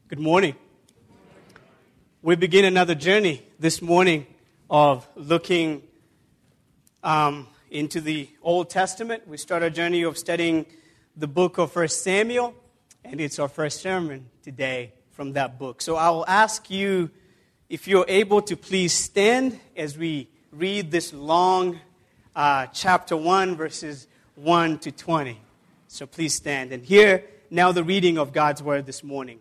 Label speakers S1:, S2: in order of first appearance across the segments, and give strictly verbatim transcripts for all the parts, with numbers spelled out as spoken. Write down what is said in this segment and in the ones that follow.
S1: Good morning. We begin another journey this morning of looking um, into the Old Testament. We start our journey of studying the book of First Samuel, and it's our first sermon today from that book. So I will ask you, if you're able to please stand as we read this long uh, chapter one, verses one to twenty. So please stand and hear now the reading of God's word this morning.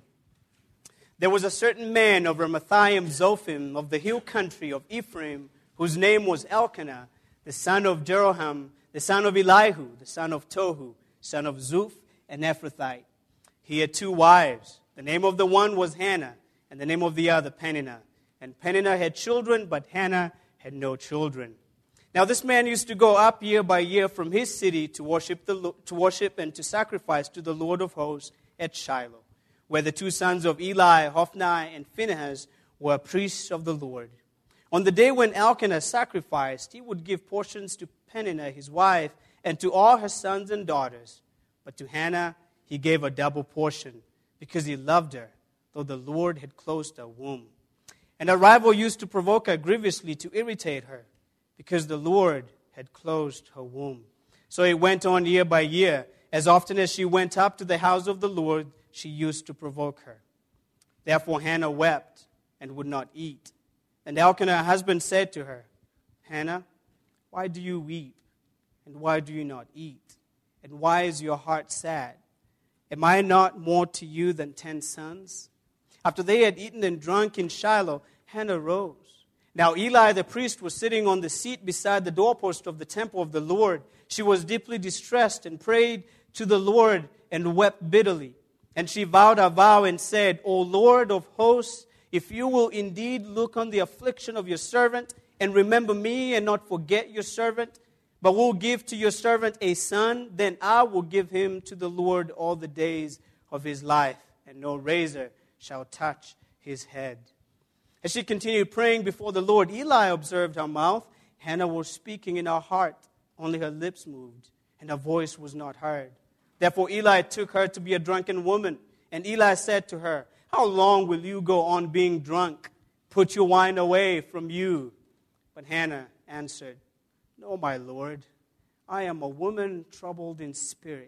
S1: There was a certain man of Ramathaim Zophim of the hill country of Ephraim, whose name was Elkanah, the son of Jeroham, the son of Elihu, the son of Tohu, son of Zuph, an Ephrathite. He had two wives. The name of the one was Hannah, and the name of the other Peninnah. And Peninnah had children, but Hannah had no children. Now this man used to go up year by year from his city to worship, the, to worship and to sacrifice to the Lord of hosts at Shiloh, where the two sons of Eli, Hophni, and Phinehas were priests of the Lord. On the day when Elkanah sacrificed, he would give portions to Peninnah, his wife, and to all her sons and daughters. But to Hannah he gave a double portion, because he loved her, though the Lord had closed her womb. And her rival used to provoke her grievously to irritate her, because the Lord had closed her womb. So it went on year by year. As often as she went up to the house of the Lord, she used to provoke her. Therefore Hannah wept and would not eat. And Elkanah, her husband, said to her, Hannah, why do you weep? And why do you not eat? And why is your heart sad? Am I not more to you than ten sons? After they had eaten and drunk in Shiloh, Hannah rose. Now Eli the priest was sitting on the seat beside the doorpost of the temple of the Lord. She was deeply distressed and prayed to the Lord and wept bitterly. And she vowed a vow and said, O Lord of hosts, if you will indeed look on the affliction of your servant and remember me and not forget your servant, but will give to your servant a son, then I will give him to the Lord all the days of his life, and no razor shall touch his head. As she continued praying before the Lord, Eli observed her mouth. Hannah was speaking in her heart, only her lips moved, and her voice was not heard. Therefore Eli took her to be a drunken woman. And Eli said to her, How long will you go on being drunk? Put your wine away from you. But Hannah answered, No, my Lord, I am a woman troubled in spirit.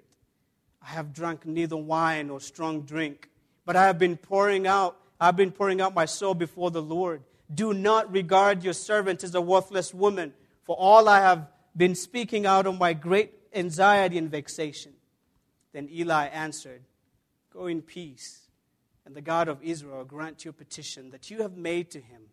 S1: I have drunk neither wine nor strong drink, but I have been pouring out, I've been pouring out my soul before the Lord. Do not regard your servant as a worthless woman, for all I have been speaking out of my great anxiety and vexation. Then Eli answered, Go in peace, and the God of Israel grant your petition that you have made to him.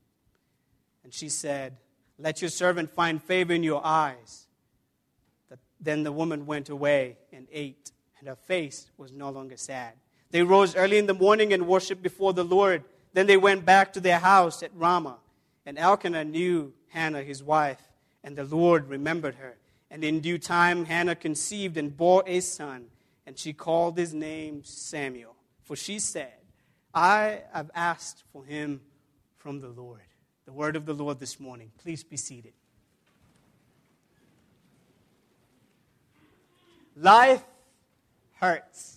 S1: And she said, Let your servant find favor in your eyes. Then the woman went away and ate, and her face was no longer sad. They rose early in the morning and worshipped before the Lord. Then they went back to their house at Ramah. And Elkanah knew Hannah his wife, and the Lord remembered her. And in due time Hannah conceived and bore a son. And she called his name Samuel, for she said, I have asked for him from the Lord. The word of the Lord this morning. Please be seated. Life hurts.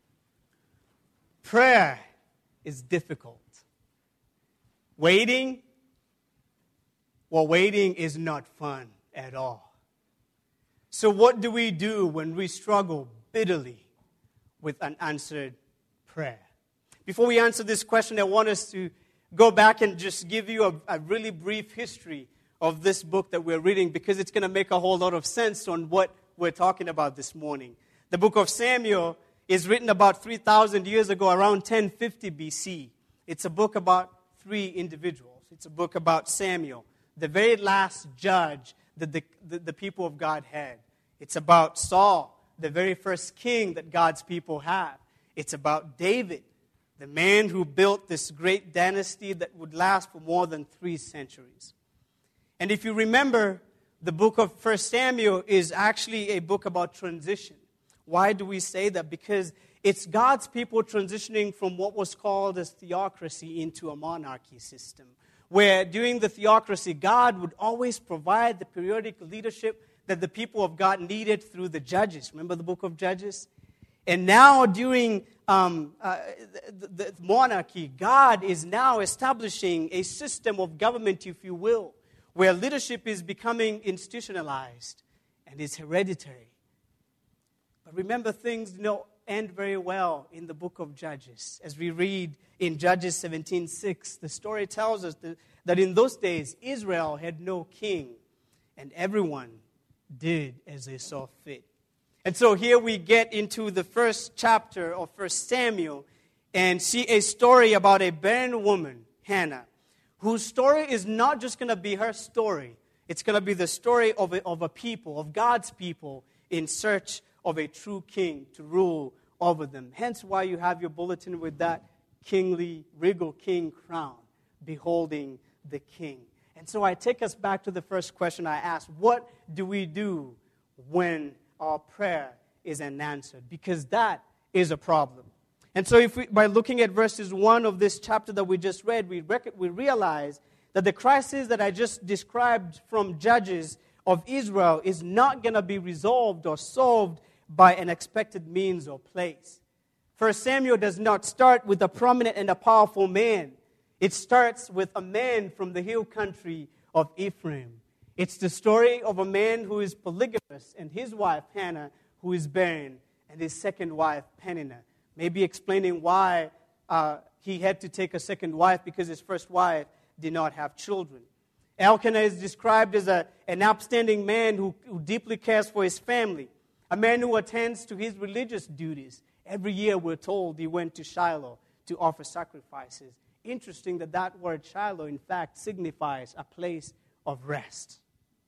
S1: Prayer is difficult. Waiting, well, waiting is not fun at all. So what do we do when we struggle bitterly with unanswered prayer? Before we answer this question, I want us to go back and just give you a, a really brief history of this book that we're reading, because it's going to make a whole lot of sense on what we're talking about this morning. The book of Samuel is written about three thousand years ago, around ten fifty B C. It's a book about three individuals. It's a book about Samuel, the very last judge that the, the, the people of God had. It's about Saul, the very first king that God's people have. It's about David, the man who built this great dynasty that would last for more than three centuries. And if you remember, the book of First Samuel is actually a book about transition. Why do we say that? Because it's God's people transitioning from what was called as theocracy into a monarchy system, where during the theocracy, God would always provide the periodic leadership that the people of God needed through the judges. Remember the book of Judges? And now during um, uh, the, the monarchy, God is now establishing a system of government, if you will, where leadership is becoming institutionalized and is hereditary. But remember, things do not end very well in the book of Judges. As we read in Judges seventeen six, the story tells us that, that in those days, Israel had no king, and everyone did as they saw fit. And so here we get into the first chapter of First Samuel and see a story about a barren woman, Hannah, whose story is not just going to be her story. It's going to be the story of a, of a people, of God's people, in search of a true king to rule over them. Hence why you have your bulletin with that kingly, regal king crown, beholding the king. And so I take us back to the first question I asked. What do we do when our prayer is unanswered? Because that is a problem. And so if we, by looking at verses one of this chapter that we just read, we, rec- we realize that the crisis that I just described from Judges of Israel is not going to be resolved or solved by an expected means or place. First Samuel does not start with a prominent and a powerful man. It starts with a man from the hill country of Ephraim. It's the story of a man who is polygamous and his wife, Hannah, who is barren, and his second wife, Peninnah. Maybe explaining why uh, he had to take a second wife, because his first wife did not have children. Elkanah is described as a, an upstanding man who, who deeply cares for his family, a man who attends to his religious duties. Every year, we're told, he went to Shiloh to offer sacrifices. Interesting that that word Shiloh, in fact, signifies a place of rest.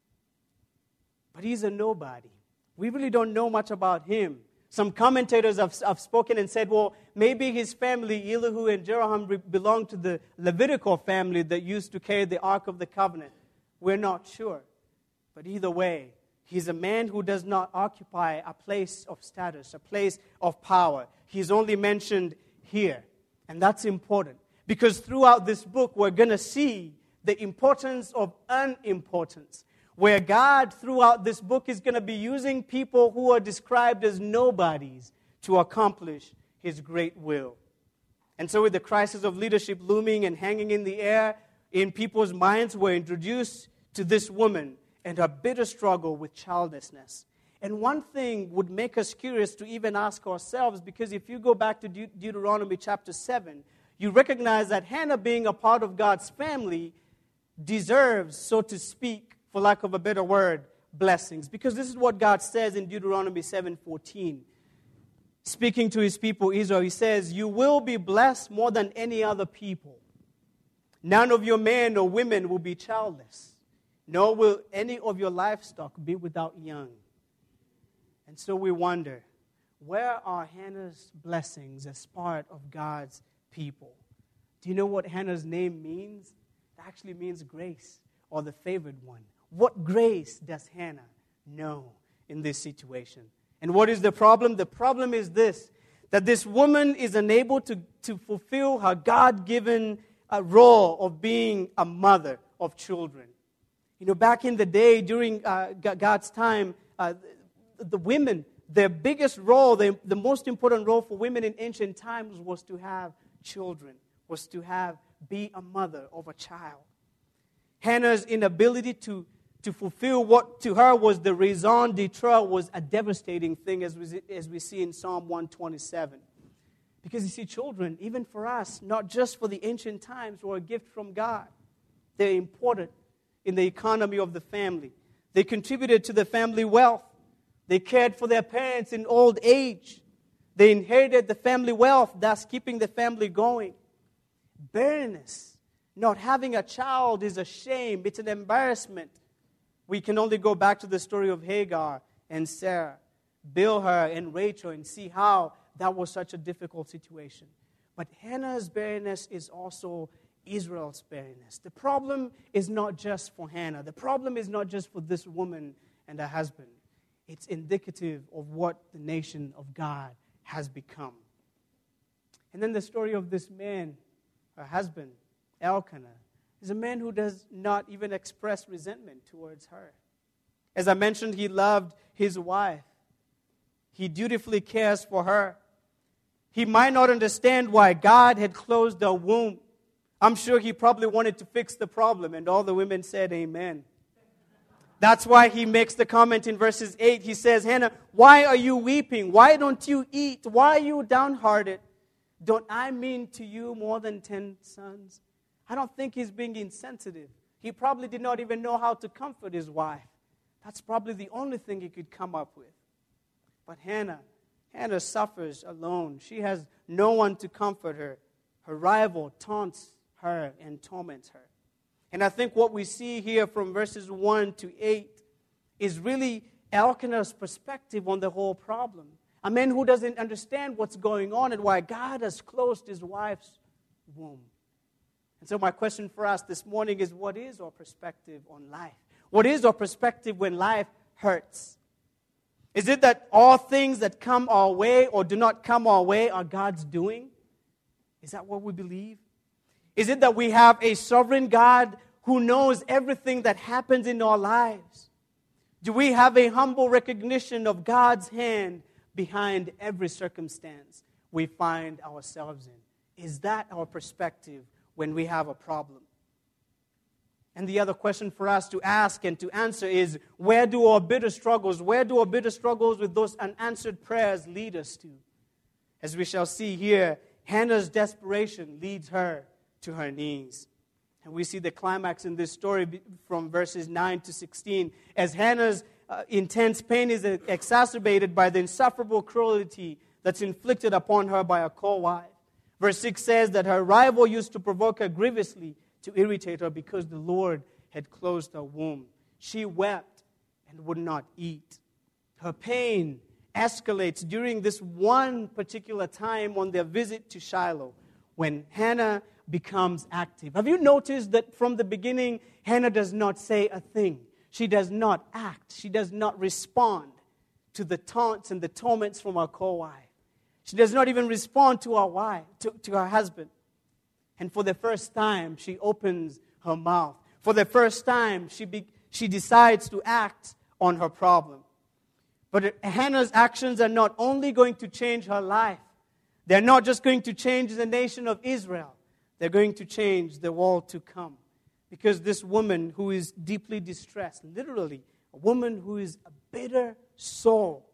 S1: But he's a nobody. We really don't know much about him. Some commentators have, have spoken and said, well, maybe his family, Elihu and Jeroham, re- belonged to the Levitical family that used to carry the Ark of the Covenant. We're not sure. But either way, he's a man who does not occupy a place of status, a place of power. He's only mentioned here. And that's important, because throughout this book, we're going to see the importance of unimportance, where God, throughout this book, is going to be using people who are described as nobodies to accomplish His great will. And so with the crisis of leadership looming and hanging in the air, in people's minds, we're introduced to this woman and her bitter struggle with childlessness. And one thing would make us curious to even ask ourselves, because if you go back to De- Deuteronomy chapter seven, you recognize that Hannah, being a part of God's family, deserves, so to speak, for lack of a better word, blessings. Because this is what God says in Deuteronomy seven fourteen. Speaking to His people Israel, He says, "You will be blessed more than any other people. None of your men or women will be childless, nor will any of your livestock be without young." And so we wonder, where are Hannah's blessings as part of God's people? Do you know what Hannah's name means? It actually means grace, or the favored one. What grace does Hannah know in this situation? And what is the problem? The problem is this, that this woman is unable to, to fulfill her God-given uh, role of being a mother of children. You know, back in the day, during uh, God's time, uh, the women, their biggest role, the, the most important role for women in ancient times was to have children, was to have, be a mother of a child. Hannah's inability to, to fulfill what to her was the raison d'etre was a devastating thing, as we, as we see in Psalm one twenty-seven. Because you see, children, even for us, not just for the ancient times, were a gift from God. They're important in the economy of the family. They contributed to the family wealth. They cared for their parents in old age. They inherited the family wealth, thus keeping the family going. Barrenness, not having a child, is a shame. It's an embarrassment. We can only go back to the story of Hagar and Sarah, Bilhah and Rachel, and see how that was such a difficult situation. But Hannah's barrenness is also Israel's barrenness. The problem is not just for Hannah. The problem is not just for this woman and her husband. It's indicative of what the nation of God has become. And then the story of this man, her husband, Elkanah, is a man who does not even express resentment towards her. As I mentioned, he loved his wife. He dutifully cares for her. He might not understand why God had closed her womb. I'm sure he probably wanted to fix the problem, and all the women said amen. That's why he makes the comment in verses eight. He says, Hannah, why are you weeping? Why don't you eat? Why are you downhearted? Don't I mean to you more than ten sons? I don't think he's being insensitive. He probably did not even know how to comfort his wife. That's probably the only thing he could come up with. But Hannah, Hannah suffers alone. She has no one to comfort her. Her rival taunts her and torments her. And I think what we see here from verses one to eight is really Elkanah's perspective on the whole problem. A man who doesn't understand what's going on and why God has closed his wife's womb. And so my question for us this morning is, what is our perspective on life? What is our perspective when life hurts? Is it that all things that come our way or do not come our way are God's doing? Is that what we believe? Is it that we have a sovereign God who knows everything that happens in our lives? Do we have a humble recognition of God's hand behind every circumstance we find ourselves in? Is that our perspective when we have a problem? And the other question for us to ask and to answer is, where do our bitter struggles, where do our bitter struggles with those unanswered prayers lead us to? As we shall see here, Hannah's desperation leads her to her knees. And we see the climax in this story from verses nine to sixteen. As Hannah's uh, intense pain is exacerbated by the insufferable cruelty that's inflicted upon her by a co-wife. Verse six says that her rival used to provoke her grievously to irritate her because the Lord had closed her womb. She wept and would not eat. Her pain escalates during this one particular time on their visit to Shiloh when Hannah becomes active. Have you noticed that from the beginning, Hannah does not say a thing? She does not act. She does not respond to the taunts and the torments from her co-wife. She does not even respond to her wife, to, to her husband. And for the first time, she opens her mouth. For the first time, she be, she decides to act on her problem. But Hannah's actions are not only going to change her life. They're not just going to change the nation of Israel. They're going to change the world to come. Because this woman who is deeply distressed, literally, a woman who is a bitter soul,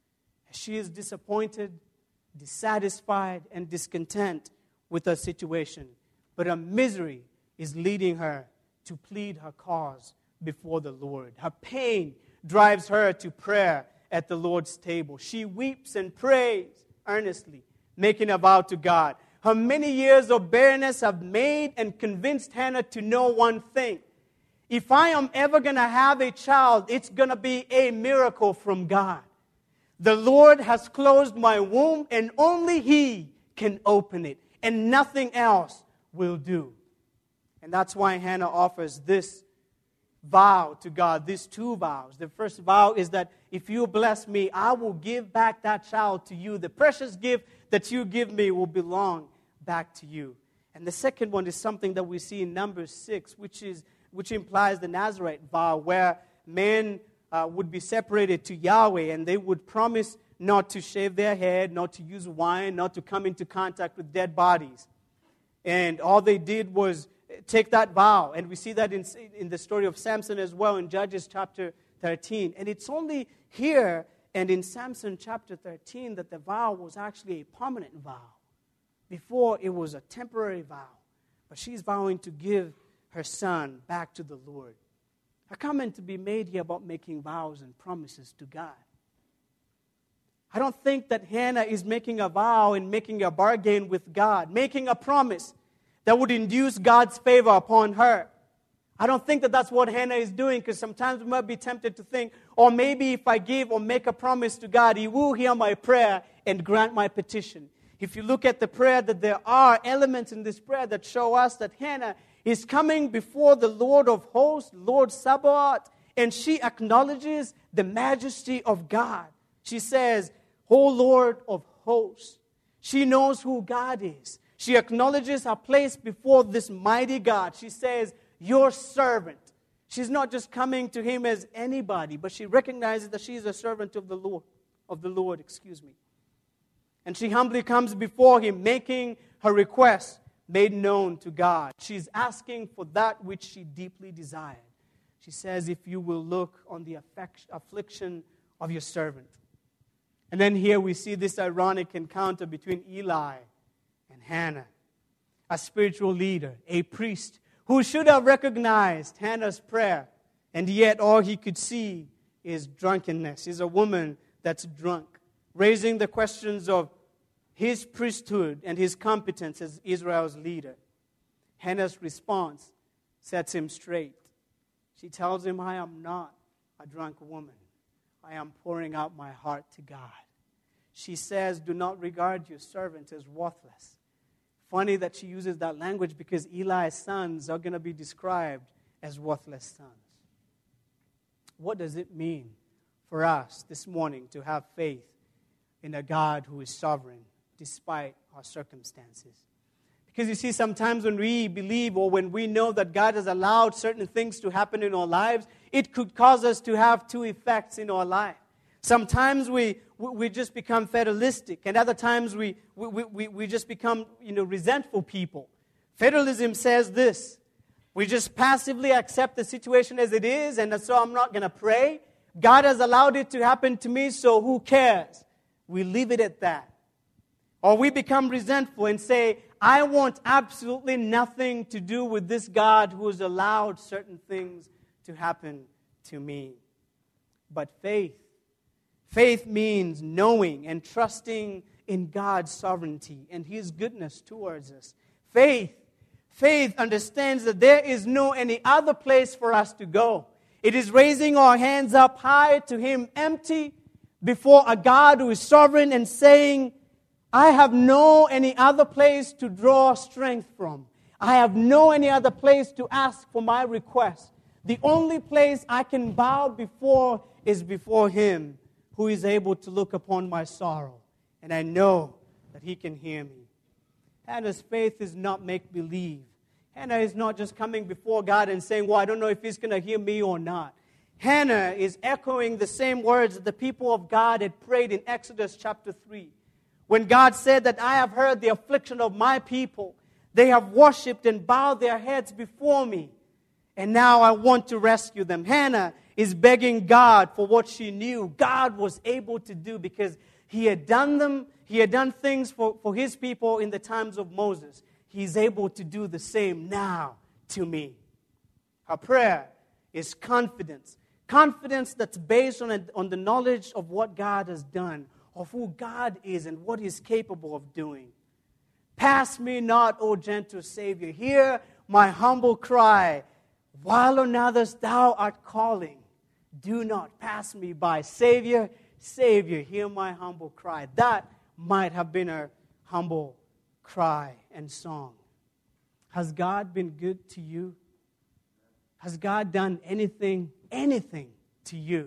S1: she is disappointed, dissatisfied, and discontent with her situation. But her misery is leading her to plead her cause before the Lord. Her pain drives her to prayer at the Lord's table. She weeps and prays earnestly, making a vow to God. Her many years of barrenness have made and convinced Hannah to know one thing. If I am ever going to have a child, it's going to be a miracle from God. The Lord has closed my womb, and only He can open it, and nothing else will do. And that's why Hannah offers this vow to God, these two vows. The first vow is that if you bless me, I will give back that child to you. The precious gift that you give me will belong back to you. And the second one is something that we see in Numbers six, which is which implies the Nazarite vow, where men uh, would be separated to Yahweh, and they would promise not to shave their head, not to use wine, not to come into contact with dead bodies. And all they did was take that vow. And we see that in, in the story of Samson as well, in Judges chapter thirteen. And it's only here and in Samson chapter thirteen that the vow was actually a permanent vow. Before, it was a temporary vow. But she's vowing to give her son back to the Lord. A comment to be made here about making vows and promises to God. I don't think that Hannah is making a vow and making a bargain with God, making a promise that would induce God's favor upon her. I don't think that that's what Hannah is doing, because sometimes we might be tempted to think, or maybe if I give or make a promise to God, He will hear my prayer and grant my petition. If you look at the prayer, that there are elements in this prayer that show us that Hannah is coming before the Lord of hosts, Lord Sabaoth, and she acknowledges the majesty of God. She says, O Lord of hosts. She knows who God is. She acknowledges her place before this mighty God. She says, your servant. She's not just coming to Him as anybody, but she recognizes that she is a servant of the Lord. of the Lord, excuse me. And she humbly comes before him, making her request made known to God. She's asking for that which she deeply desired. She says, if you will look on the affect- affliction of your servant. And then here we see this ironic encounter between Eli and Hannah, a spiritual leader, a priest, who should have recognized Hannah's prayer, and yet all he could see is drunkenness. Is a woman that's drunk, raising the questions of his priesthood and his competence as Israel's leader. Hannah's response sets him straight. She tells him, I am not a drunk woman. I am pouring out my heart to God. She says, do not regard your servant as worthless. Funny that she uses that language because Eli's sons are going to be described as worthless sons. What does it mean for us this morning to have faith in a God who is sovereign despite our circumstances? Because you see, sometimes when we believe or when we know that God has allowed certain things to happen in our lives, it could cause us to have two effects in our life. Sometimes we we just become fatalistic, and other times we we, we, we just become, you know, resentful people. Fatalism says this: we just passively accept the situation as it is, and so I'm not going to pray. God has allowed it to happen to me, so who cares? We leave it at that. Or we become resentful and say, I want absolutely nothing to do with this God who has allowed certain things to happen to me. But faith, faith means knowing and trusting in God's sovereignty and His goodness towards us. Faith, faith understands that there is no any other place for us to go. It is raising our hands up high to Him empty before a God who is sovereign and saying, I have no any other place to draw strength from. I have no any other place to ask for my request. The only place I can bow before is before Him who is able to look upon my sorrow. And I know that He can hear me. Hannah's faith is not make-believe. Hannah is not just coming before God and saying, well, I don't know if He's going to hear me or not. Hannah is echoing the same words that the people of God had prayed in Exodus chapter three. When God said that I have heard the affliction of my people. They have worshipped and bowed their heads before me. And now I want to rescue them. Hannah is begging God for what she knew God was able to do because He had done them. He had done things for, for His people in the times of Moses. He's able to do the same now to me. Her prayer is confidence. Confidence that's based on, on the knowledge of what God has done, of who God is and what He's capable of doing. Pass me not, O gentle Savior. Hear my humble cry. While on others thou art calling, do not pass me by. Savior, Savior, hear my humble cry. That might have been her humble cry and song. Has God been good to you? Has God done anything, anything to you?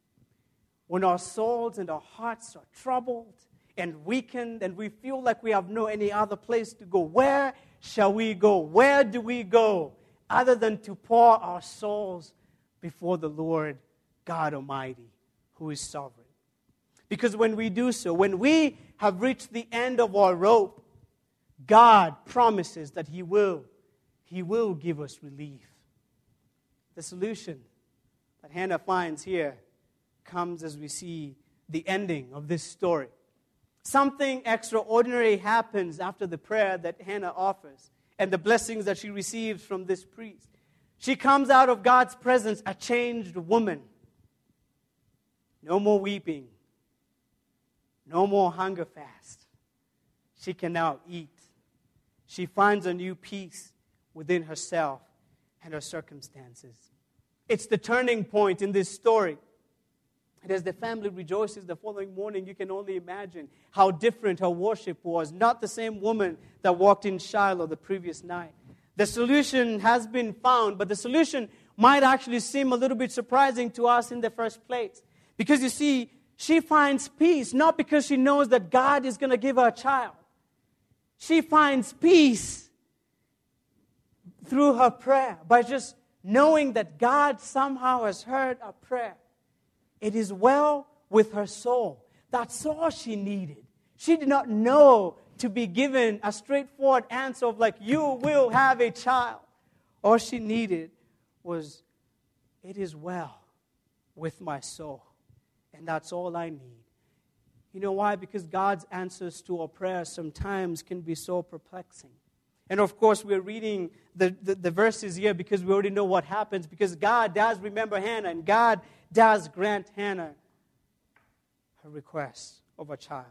S1: When our souls and our hearts are troubled and weakened and we feel like we have no any other place to go, where shall we go? Where do we go other than to pour our souls before the Lord God Almighty, who is sovereign? Because when we do so, when we have reached the end of our rope, God promises that He will, He will give us relief. The solution that Hannah finds here comes as we see the ending of this story. Something extraordinary happens after the prayer that Hannah offers and the blessings that she receives from this priest. She comes out of God's presence a changed woman. No more weeping. No more hunger fast. She can now eat. She finds a new peace within herself and her circumstances. It's the turning point in this story. And as the family rejoices the following morning, you can only imagine how different her worship was. Not the same woman that walked in Shiloh the previous night. The solution has been found, but the solution might actually seem a little bit surprising to us in the first place. Because you see, she finds peace not because she knows that God is going to give her a child. She finds peace through her prayer by just knowing that God somehow has heard her prayer. It is well with her soul. That's all she needed. She did not know to be given a straightforward answer of like, you will have a child. All she needed was, it is well with my soul. And that's all I need. You know why? Because God's answers to our prayers sometimes can be so perplexing. And of course, we're reading the, the, the verses here because we already know what happens. Because God does remember Hannah, and God does grant Hannah her request of a child.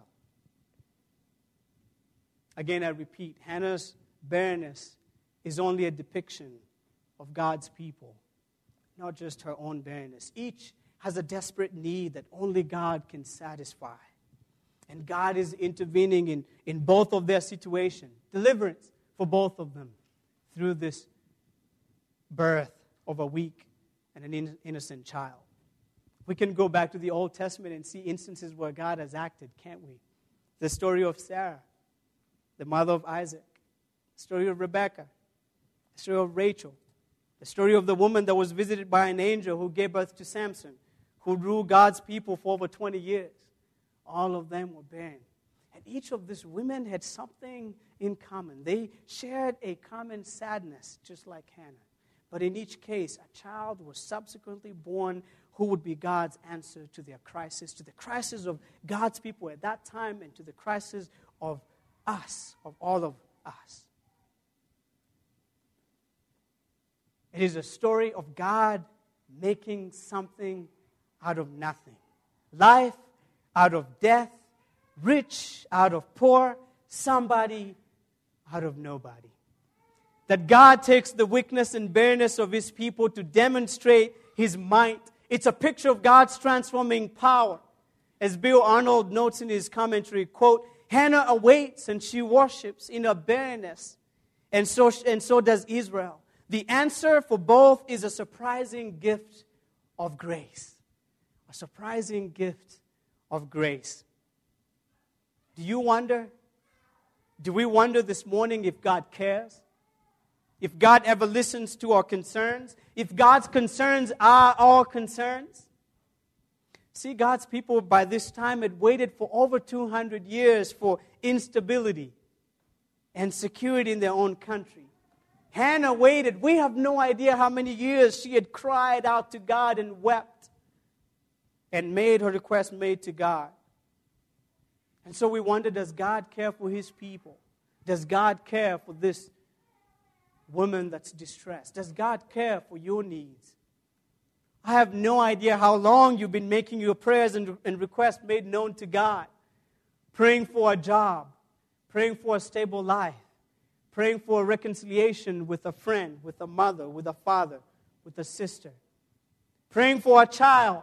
S1: Again, I repeat, Hannah's barrenness is only a depiction of God's people, not just her own barrenness. Each has a desperate need that only God can satisfy. And God is intervening in, in both of their situations. Deliverance for both of them through this birth of a weak and an in, innocent child. We can go back to the Old Testament and see instances where God has acted, can't we? The story of Sarah, the mother of Isaac. The story of Rebekah. The story of Rachel. The story of the woman that was visited by an angel who gave birth to Samson, who ruled God's people for over twenty years. All of them were barren. And each of these women had something in common. They shared a common sadness, just like Hannah. But in each case, a child was subsequently born who would be God's answer to their crisis, to the crisis of God's people at that time, and to the crisis of us, of all of us. It is a story of God making something out of nothing. Life out of death, rich out of poor, somebody out of nobody. That God takes the weakness and barrenness of His people to demonstrate His might. It's a picture of God's transforming power. As Bill Arnold notes in his commentary, quote, Hannah awaits and she worships in her barrenness, and so, and so does Israel. The answer for both is a surprising gift of grace. A surprising gift of grace. Do you wonder? Do we wonder this morning if God cares? If God ever listens to our concerns? If God's concerns are our concerns? See, God's people by this time had waited for over two hundred years for instability and security in their own country. Hannah waited. We have no idea how many years she had cried out to God and wept and made her request made to God. And so we wonder, does God care for His people? Does God care for this woman that's distressed? Does God care for your needs? I have no idea how long you've been making your prayers and, and requests made known to God. Praying for a job, praying for a stable life, praying for a reconciliation with a friend, with a mother, with a father, with a sister. Praying for a child.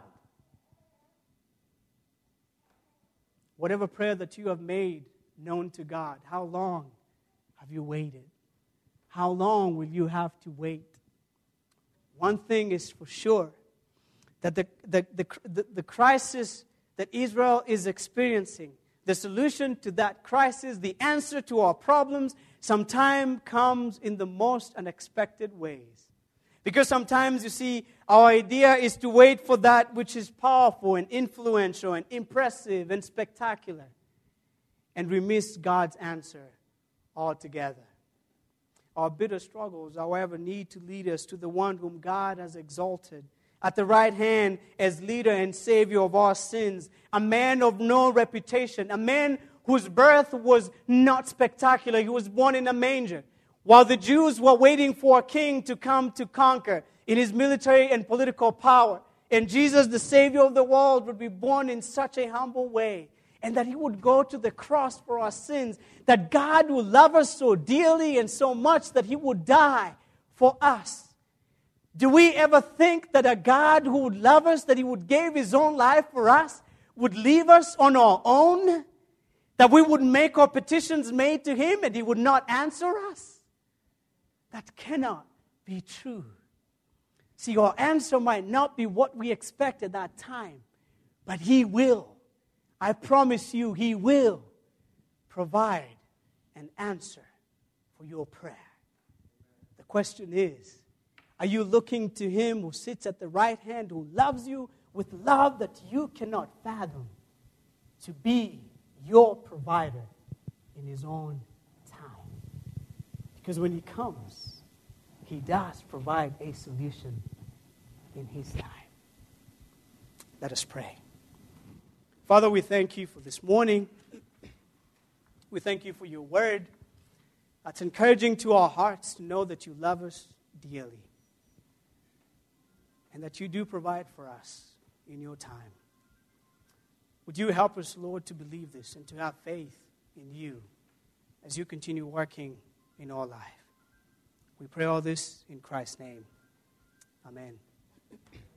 S1: Whatever prayer that you have made known to God, how long have you waited? How long will you have to wait? One thing is for sure, that the, the, the, the, the crisis that Israel is experiencing, the solution to that crisis, the answer to our problems, sometimes comes in the most unexpected ways. Because sometimes, you see, our idea is to wait for that which is powerful and influential and impressive and spectacular. And we miss God's answer altogether. Our bitter struggles, however, need to lead us to the one whom God has exalted at the right hand as leader and savior of our sins, a man of no reputation, a man whose birth was not spectacular. He was born in a manger. While the Jews were waiting for a king to come to conquer in his military and political power, and Jesus, the Savior of the world, would be born in such a humble way, and that He would go to the cross for our sins, that God would love us so dearly and so much that He would die for us. Do we ever think that a God who would love us, that He would give His own life for us, would leave us on our own? That we would make our petitions made to Him and He would not answer us? That cannot be true. See, our answer might not be what we expect at that time, but He will. I promise you, He will provide an answer for your prayer. The question is, are you looking to Him who sits at the right hand, who loves you with love that you cannot fathom,
S2: to be your provider in his own time. Because when he comes, he does provide a solution in his time. Let us pray. Father, we thank you for this morning. We thank you for your word. It's encouraging to our hearts to know that you love us dearly and that you do provide for us in your time. Would you help us, Lord, to believe this and to have faith in you as you continue working in our life. We pray all this in Christ's name. Amen.